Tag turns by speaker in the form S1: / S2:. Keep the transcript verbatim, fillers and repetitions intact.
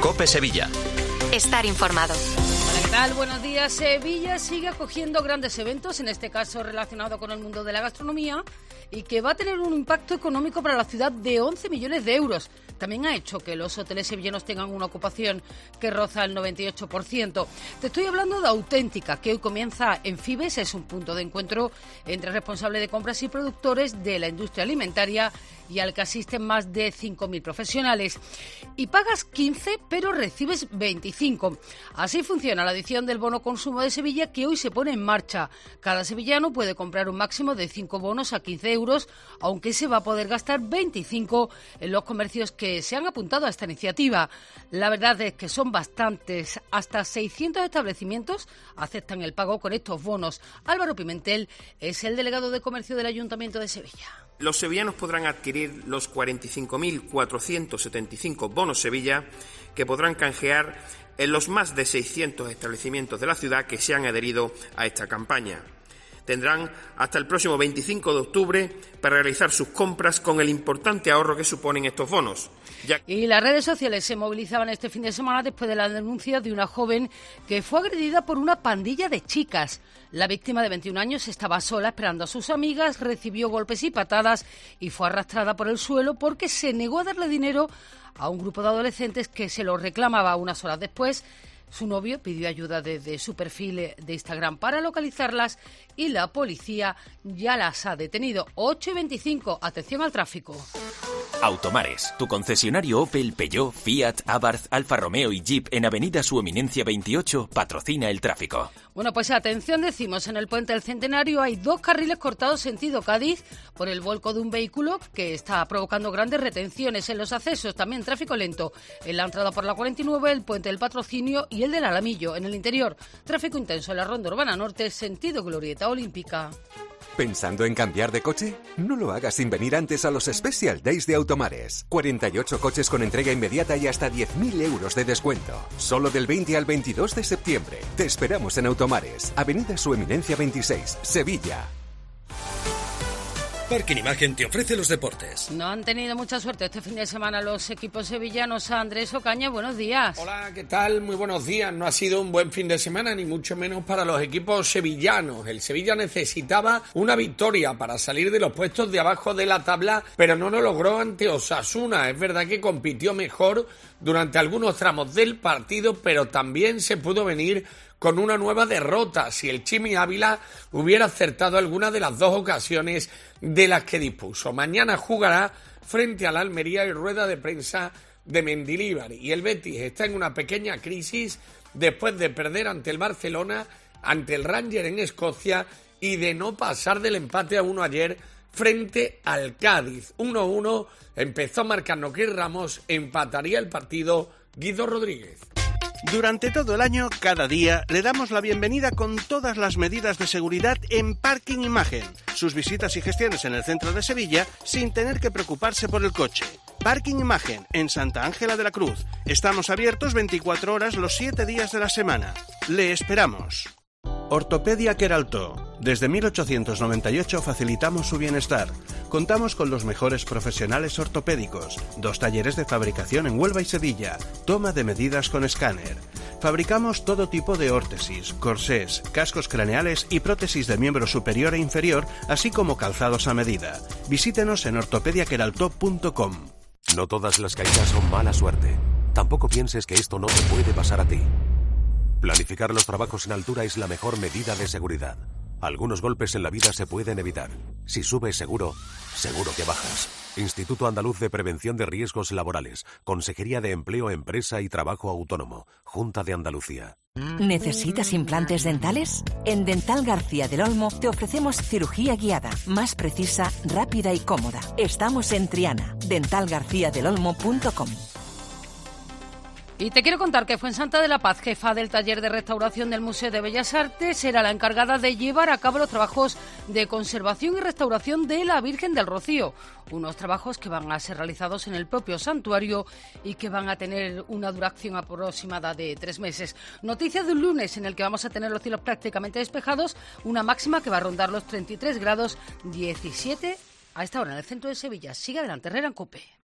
S1: COPE Sevilla.
S2: Estar informado.
S3: Hola, ¿qué tal? Buenos días. Sevilla sigue acogiendo grandes eventos, en este caso relacionados con el mundo de la gastronomía, y que va a tener un impacto económico para la ciudad de once millones de euros. También ha hecho que los hoteles sevillanos tengan una ocupación que roza el noventa y ocho por ciento. Te estoy hablando de Auténtica, que hoy comienza en Fibes. Es un punto de encuentro entre responsables de compras y productores de la industria alimentaria y al que asisten más de cinco mil profesionales. Y pagas quince, pero recibes veinticinco. Así funciona la edición del Bono Consumo de Sevilla, que hoy se pone en marcha. Cada sevillano puede comprar un máximo de cinco bonos a quince euros, aunque se va a poder gastar veinticinco en los comercios que se han apuntado a esta iniciativa. La verdad es que son bastantes. Hasta seiscientos establecimientos aceptan el pago con estos bonos. Álvaro Pimentel es el delegado de comercio del Ayuntamiento de Sevilla.
S4: Los sevillanos podrán adquirir los cuarenta y cinco mil cuatrocientos setenta y cinco bonos Sevilla, que podrán canjear en los más de seiscientos establecimientos de la ciudad que se han adherido a esta campaña. Tendrán hasta el próximo veinticinco de octubre para realizar sus compras con el importante ahorro que suponen estos bonos. Ya...
S3: Y las redes sociales se movilizaban este fin de semana después de la denuncia de una joven que fue agredida por una pandilla de chicas. La víctima, de veintiún años, estaba sola esperando a sus amigas, recibió golpes y patadas y fue arrastrada por el suelo porque se negó a darle dinero a un grupo de adolescentes que se lo reclamaba. Unas horas después, su novio pidió ayuda desde su perfil de Instagram para localizarlas y la policía ya las ha detenido. ocho y veinticinco, atención al tráfico.
S5: Automares, tu concesionario Opel, Peugeot, Fiat, Abarth, Alfa Romeo y Jeep en Avenida Su Eminencia veintiocho patrocina el tráfico.
S3: Bueno, pues atención, decimos, en el Puente del Centenario hay dos carriles cortados sentido Cádiz por el vuelco de un vehículo que está provocando grandes retenciones en los accesos, también tráfico lento en la entrada por la cuarenta y nueve, el Puente del Patrocinio y el del Alamillo. En el interior, tráfico intenso en la Ronda Urbana Norte, sentido Glorieta Olímpica.
S6: ¿Pensando en cambiar de coche? No lo hagas sin venir antes a los Special Days de Automares. cuarenta y ocho coches con entrega inmediata y hasta diez mil euros de descuento. Solo del veinte al veintidós de septiembre. Te esperamos en Automares, Avenida Su Eminencia veintiséis, Sevilla.
S7: Parking Imagen te ofrece los deportes.
S3: No han tenido mucha suerte este fin de semana los equipos sevillanos. Andrés Ocaña, buenos días.
S8: Hola, ¿qué tal? Muy buenos días. No ha sido un buen fin de semana, ni mucho menos para los equipos sevillanos. El Sevilla necesitaba una victoria para salir de los puestos de abajo de la tabla, pero no lo logró ante Osasuna. Es verdad que compitió mejor durante algunos tramos del partido, pero también se pudo venir con una nueva derrota si el Chimi Ávila hubiera acertado alguna de las dos ocasiones de las que dispuso. Mañana jugará frente al Almería y rueda de prensa de Mendilibar. Y el Betis está en una pequeña crisis después de perder ante el Barcelona, ante el Rangers en Escocia y de no pasar del empate a uno ayer frente al Cádiz. uno a uno, empezó marcando Chris Ramos, empataría el partido Guido Rodríguez.
S9: Durante todo el año, cada día, le damos la bienvenida con todas las medidas de seguridad en Parking Imagen. Sus visitas y gestiones en el centro de Sevilla sin tener que preocuparse por el coche. Parking Imagen, en Santa Ángela de la Cruz. Estamos abiertos veinticuatro horas los siete días de la semana. Le esperamos. Ortopedia Queraltó. Desde mil ochocientos noventa y ocho facilitamos su bienestar. Contamos con los mejores profesionales ortopédicos, dos talleres de fabricación en Huelva y Sevilla, toma de medidas con escáner. Fabricamos todo tipo de órtesis, corsés, cascos craneales y prótesis de miembro superior e inferior, así como calzados a medida. Visítenos en ortopedia queraltó punto com.
S10: No todas las caídas son mala suerte. Tampoco pienses que esto no te puede pasar a ti. Planificar los trabajos en altura es la mejor medida de seguridad. Algunos golpes en la vida se pueden evitar. Si subes seguro, seguro que bajas. Instituto Andaluz de Prevención de Riesgos Laborales. Consejería de Empleo, Empresa y Trabajo Autónomo. Junta de Andalucía.
S2: ¿Necesitas implantes dentales? En Dental García del Olmo te ofrecemos cirugía guiada, más precisa, rápida y cómoda. Estamos en Triana. dental garcía del olmo punto com.
S3: Y te quiero contar que Fuensanta de la Paz, jefa del taller de restauración del Museo de Bellas Artes, será la encargada de llevar a cabo los trabajos de conservación y restauración de la Virgen del Rocío. Unos trabajos que van a ser realizados en el propio santuario y que van a tener una duración aproximada de tres meses. Noticia de un lunes en el que vamos a tener los cielos prácticamente despejados, una máxima que va a rondar los treinta y tres grados, diecisiete a esta hora en el centro de Sevilla. Sigue adelante, Herrera en COPE.